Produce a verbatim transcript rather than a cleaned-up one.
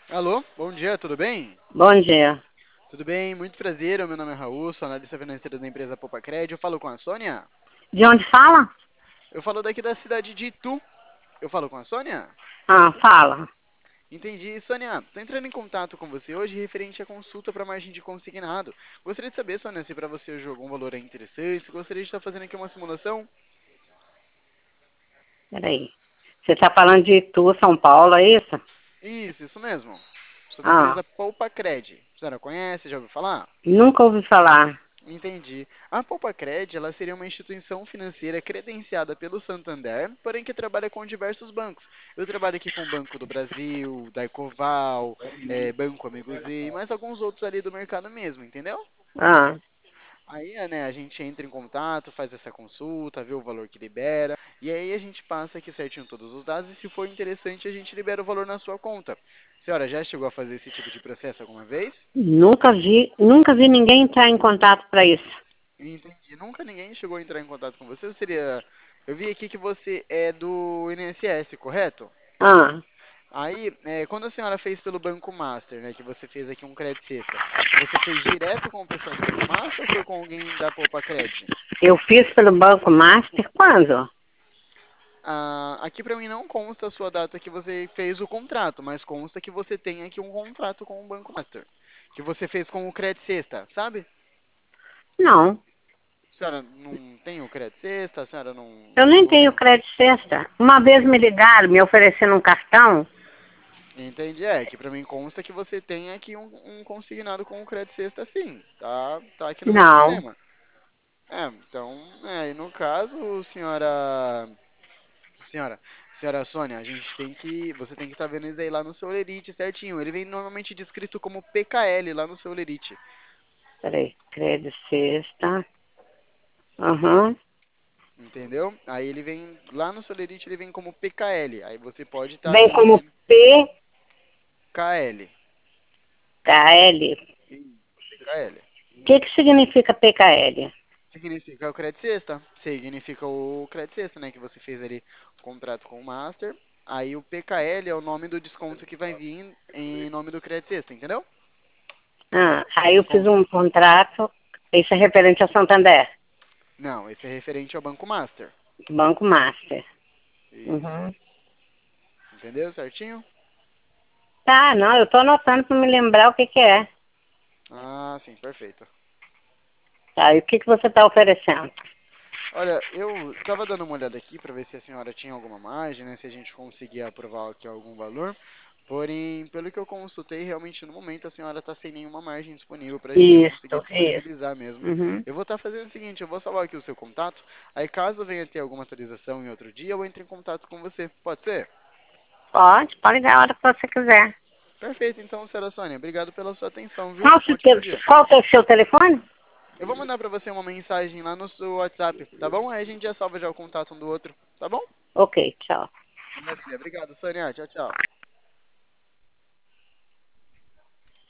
Alô, bom dia, tudo bem? Bom dia. Tudo bem, muito prazer, meu nome é Raul, sou analista financeiro da empresa Popacred, eu falo com a Sônia? De onde fala? Eu falo daqui da cidade de Itu, eu falo com a Sônia? Ah, fala. Entendi, Sônia, tô entrando em contato com você hoje referente à consulta para margem de consignado. Gostaria de saber, Sônia, se para você hoje algum valor é interessante, gostaria de estar fazendo aqui uma simulação? Peraí. Você está falando de Itu, São Paulo, é isso? Isso, isso mesmo, sou da Ah, empresa Popacred, a senhora conhece, já ouviu falar? nunca ouvi falar. Entendi. A Poupacred, ela seria uma instituição financeira credenciada pelo Santander, porém que trabalha com diversos bancos. Eu trabalho aqui com o Banco do Brasil, da Ecoval, eh, Banco Amigo Z e mais alguns outros ali do mercado mesmo, entendeu? Ah, Aí, né, a gente entra em contato, faz essa consulta, vê o valor que libera, e aí a gente passa aqui certinho todos os dados e se for interessante a gente libera o valor na sua conta. Senhora, já chegou a fazer esse tipo de processo alguma vez? nunca vi, nunca vi ninguém entrar em contato para isso. Entendi. Nunca ninguém chegou a entrar em contato com você. Ou seria. Eu vi aqui que você é do I N S S, correto? Ah, Aí, é, quando a senhora fez pelo Banco Master, né, que você fez aqui um Credit Sexta, você fez direto com o pessoal do Banco Master ou foi com alguém da Poupa Cred? eu fiz pelo Banco Master quando? Ah, aqui pra mim não consta a sua data que você fez o contrato, mas consta que você tem aqui um contrato com o Banco Master, que você fez com o Credit Sexta, sabe? Não, A senhora não tem o Credit Sexta, a senhora não, eu não, nem não tenho tem. crédito sexta. Uma vez me ligaram me oferecendo um cartão. Entendi, é que pra mim consta que você tem aqui um, um consignado com o Credit Sexta sim, tá, tá aqui no meu Não, sistema. É, então, é, e no caso, senhora, senhora, senhora Sônia, a gente tem que, você tem que estar vendo isso aí lá no seu Lerite certinho. Ele vem normalmente descrito como P K L lá no seu Lerite, peraí, crédito sexta. Aham. entendeu? Aí ele vem, lá no seu Lerite ele vem como P K L, aí você pode estar Vem vendo como ele P K L, K L. isso, P K L. O que que significa P K L? Significa o Credit Sexta. Significa o Credit Sexta, né? Que você fez ali o contrato com o Master. Aí o P K L é o nome do desconto que vai vir em nome do Credit Sexta, entendeu? Ah, aí eu fiz Desconto. um contrato, isso é referente ao Santander, Não, esse é referente ao Banco Master. Banco Master. Isso. Uhum. Entendeu certinho? Tá, não, eu tô anotando para me lembrar o que que é. Ah, sim, perfeito. Tá, e o que que você está oferecendo? Olha, eu tava dando uma olhada aqui para ver se a senhora tinha alguma margem, né? Se a gente conseguia aprovar aqui algum valor. Porém, pelo que eu consultei, realmente no momento a senhora está sem nenhuma margem disponível para a gente conseguir Isso, isso. disponibilizar mesmo. Uhum. Eu vou estar fazendo o seguinte, eu vou salvar aqui o seu contato, aí caso venha ter alguma atualização em outro dia, eu entro em contato com você. Pode ser? Pode, pode ligar a hora que você quiser. Perfeito, então, senhora Sônia. Obrigado pela sua atenção, viu? Qual, Um se ótimo te- dia. qual que é o seu telefone? Eu vou mandar para você uma mensagem lá no seu WhatsApp, tá bom? Aí a gente já salva já o contato um do outro, tá bom? Ok, tchau. Maravilha. Obrigado, Sônia. Tchau, tchau.